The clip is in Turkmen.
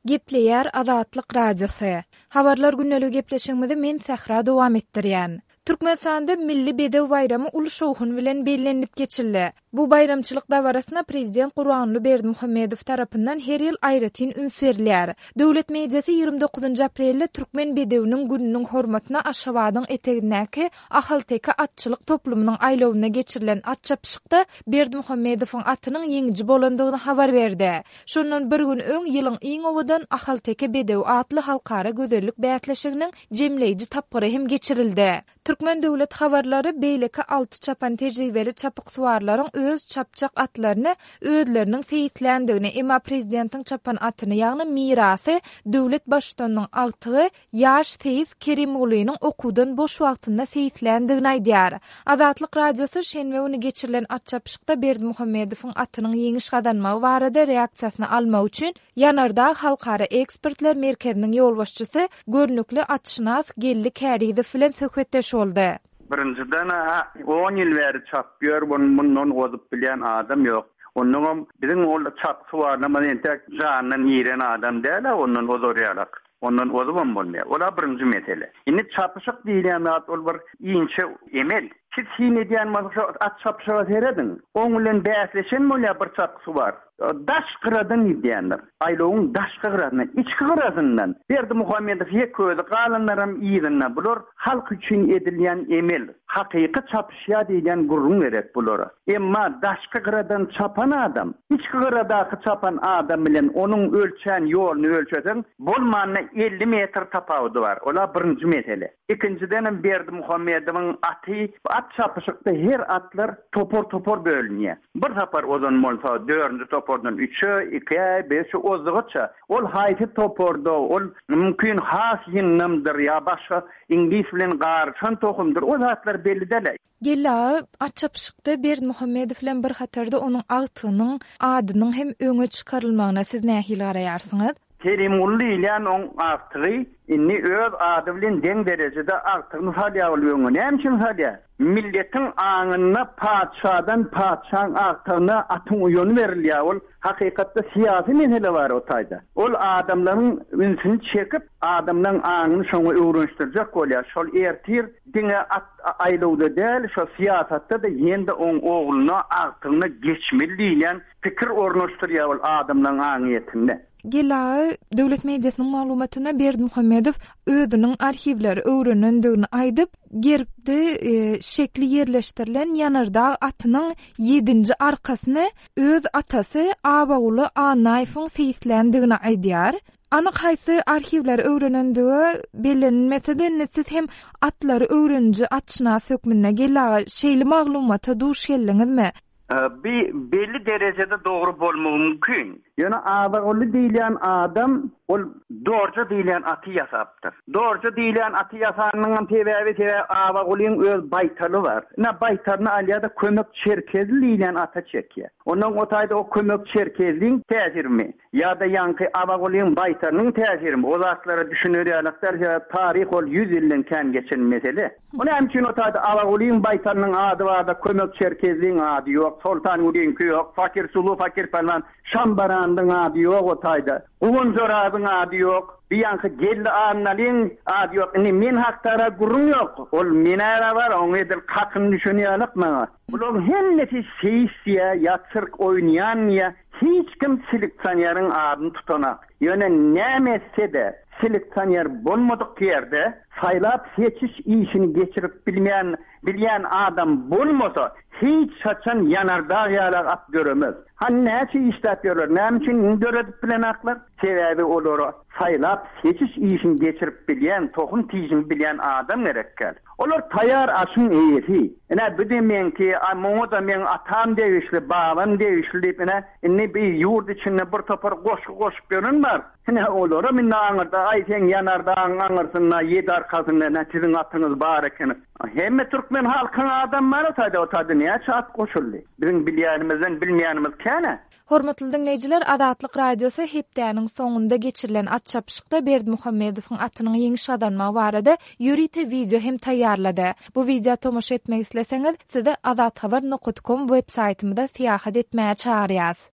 Gepleýär Azatlyk radiosu. Habarlar günnälik gepleşigimizi men Sahra dowam etdirýän. Türkmenistanda milli bedew bayramy uly şowhun bilen bellenip geçildi. Bu bayramçylyk dawrasyna prezident Gurbanly Berdimuhammedow tarapyndan her ýyl aýratyn üns berilýär. Döwlet mediasy 29 aprelde Türkmen bedewiniň gününiň hormatyna Aşgabatyň etegindäki Ahalteka atçylyk toplumynyň aýlawyna geçirilen at çapyşykda Berdimuhammedowyň atynyň ýeňiji bolandygyny habar berdi. Şondan bir gün öň ýylyň iň owadan Ahalteka bedew atly halkara gözellik bäýatleşiginiň jemleýiji tapgyry hem geçirildi. Türkmen döwlet habarlary beýleki 6 çapan tejribeli çapyk suwarlaryň öz çapçak atlaryny özleriniň seýitlendigini, emma prezidentiň çapan atyny ýagny mirasy döwlet başçysynyň altygy ýaş Teýiz Kerimoğlu'nyň okudan boş wagtynda seýitlendigini aýdýar. Azatlyk radiosu şenbe güni geçirilen at çapyşykda Berdimuhammedowyň atynyň ýeňiş gadanmagy barada reaksiýasyny almak üçin Ýanardağ Halkara Ekspertler Merkeziniň ýolbaşçysy görnükli atşynas Gelli Kärizow bilen söhbetdeş boldy. Birinciden 10 ýyl bäri çapýar, bundan gozup bilen adam ýok. Onuň biziň ol çapsy barna men tek janyny ýeren adam däl, onuň ozorýarlyk. Ondan ozubam bolmaýar. Ola birinji mesele. Indi çapyşyk diýilen zat ol bir ýinçe emel. Siz hine diýen maşa at çapyşyga seredin. Oň bilen bäsleşen bolýar bir çapsy bar. Daş gıradan diýenler. Aýlawyň daş gıradan, içki gıradan. Berdimuhammedow ýeközi galanlaram ýygyna bular halk üçin edilýän emel. Hakyky çapyşýa diýen gurrun gerek bular. Emma daş gıradan çapan adam, içki gıradaky çapan adam bilen onuň ölçän ýoluny ölçeden bolmanyna 50 metr tapawdy bar. Ola birinji mesele. İkinciden Berdimuhammedowyň aty at çapyşykda her atlar topor bölünýär. Bir tapar ozon bolsa 4-nji topordan 3-e, 2-e, 5-e ozdygyça ol haýsy toporda ol mümkin has ýynamdyr ýa başga ingilis bilen garşan tohumdyr. O zatlar belli däl. Gella at çapyşykda Berdimuhammedow bilen bir hatarda onuň atynyň adynyň hem öňe çykarylmagyna siz nähili garaýarsyňyz? Kerimoğlu ile on artygy inni öz ady bilen deň derejede artygyny salýaýar. Näçin salýar? Milletiň aňyna paçadan paçaň artygyna atyň uýuny berilýär. Ol hakykatda siýasy mesele bar o taýda. Ol adamlaryň ünsüni çekip adamlaryň aňyny şoňa öwrenişdirjek bolýar. Şol ertir diňe aýlawda däl, şo siýasatda da ýende oň ogluny artygyna geçmeli diýen pikir ornaşdyrýar ol adamlaryň aňyetinde. Gella döwlet mediasynyň maglumatyna Berdimuhammedow özüniň arhivleri öwrenendigini aýdyp, geripde şekli ýerleşdirilen Ýanardağ atynyň 7-nji arkasyny öz atasy Abaguly Anaýewiň seýitlendigini aýdýar. Anyk haýsy arhivleri öwrenendigi bellenmese siz hem atlary öwreniji atşyna sökmünde gella şeýli maglumata duş geldiňizmi? Belli derecede doğru bolmagy mümkin. Ýöne Abaguly diýilen adam ol dorja diýilen aty ýasapdyr. Dorja diýilen aty ýasanyň sebäbi Abagulyň öz baýtaly bar. Ne baýtalyny alýada kömek çerkezli diýilen ata çekýär. Onuň otaýda o kömek çerkezliň täsirmi ýa-da ýanky Abagulyň baýtalynyň täsirmi o zatlara düşünýärler. Tarih ol 100 ýyldan kän geçen mesele. Onu hem için otaýda Abagulyň baýtalynyň ady bar da kömek çerkezliň ady ýok. Sultan Ulinki ýok. Fakir Sulu Fakir Palvan Şambarandyň ady ýok otaýda. Ugun Zorabyň ady ýok. Biýanky Gelli Annalyň ady ýok. Men haktara gurrun ýok. Ol menara bar, oňa edil hakyny düşünýärlik maňa. Bular hemmesi seýsiýa ýa çyrk oýnaýan ýa hiç kim seleksioneryň adyny tutanak. Ýöne nämese de seleksioner bolmadyk ýerde saýlap seçiş işini geçirip bilýän adam bolmasa hiç saçan Ýanardağ ýalar at göremez. Näçe işläpýärler, näçe döredip bilen aklar? Sebäbi olar saýlap seçiş işini geçirip bilýän, tohum tiýjini bilýän adam gerekkel. Olar taýar aşyň eýesi. Ene bidemen ki, moňa men atam degişli, babam degişli diýip ene bir ýurt içinde bir topar goşup görün bar. Ene olara men aňyrda aýsen Ýanardağ aňyrsyna 7 arkasyna sizin atyňyz bar eken. Hemme Türkmen halkyň adamlary taýda näçe at goşuldy. Biziň bilýänimizden bilmeýänimiz käne. Hormatly dinleyijiler, Azatlyk radiosu hepdäniň soňunda geçirilen at çapyşykda Berdimuhammedowyň atynyň ýeňiş gadanmagy barada ýürite video hem taýýarlady. Bu video tomoşa etmek isleseňiz, sizi azathabar.com web saýtymyzda syýahat etmäge çağırýas.